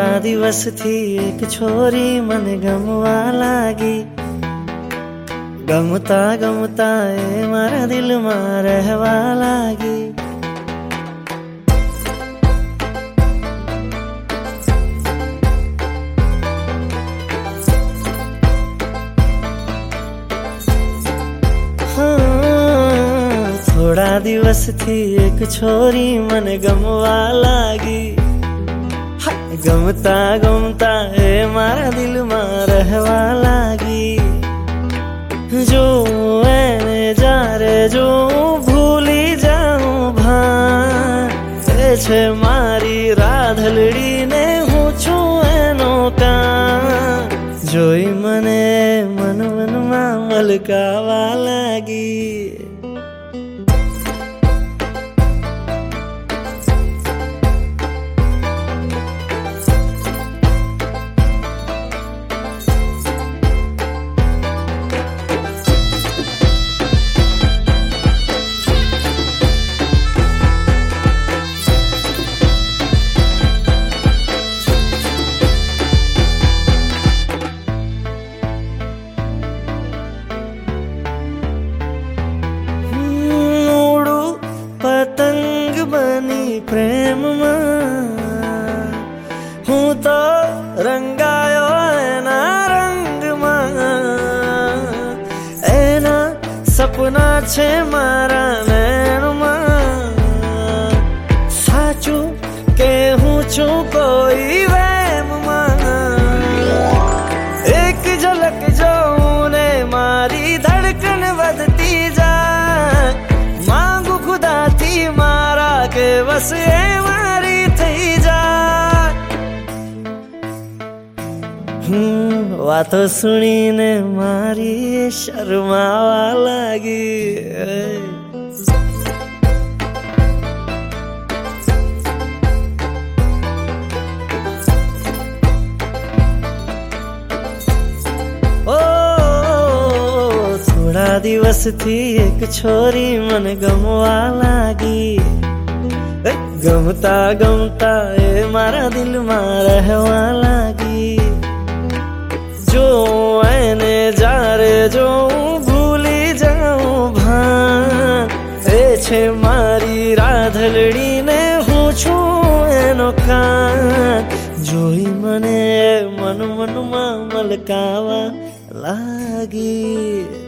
થોડા દિવસથી એક છોરી મને ગમવા લાગી. ગમતા ગમતા એ મારા દિલમાં રહેવા લાગી. થોડા દિવસથી એક છોરી મને ગમવા લાગી. ગમતા ગમતા એ મારા દિલમાં રહેવા લાગી. જો એને જારે જો ભૂલી જાઉં ભાન, એ છે મારી રાધલડી ને હું છું એનો કાન. જોઈ મને મન મનમાં મલકાવા લાગી. પતંગ બની પ્રેમમાં હું તો રંગાયો એના રંગમાં. એના સપના છે મારા નૈનમાં. સાચું કે હું છું કોઈ વહેમમાં. એક ઝલક જોઉં ને મારી ધડકન વધતી જાય. માંગુ ખુદાથી મારા કે બસ એ મારી થઈ જાય. વાતો સુણીને મારી શરમાવા લાગી. થોડા દિવસથી એક છોરી મને ગમવા લાગી. ગમતા ગમતા એ મારા દિલમાં રહેવા લાગી. જો એને જારે જો ભૂલી જાઉં ભાન, એ છે મારી રાધલડી ને હું છું એનો કાન. જોઈ મને મન મનમાં મલકાવા લાગી.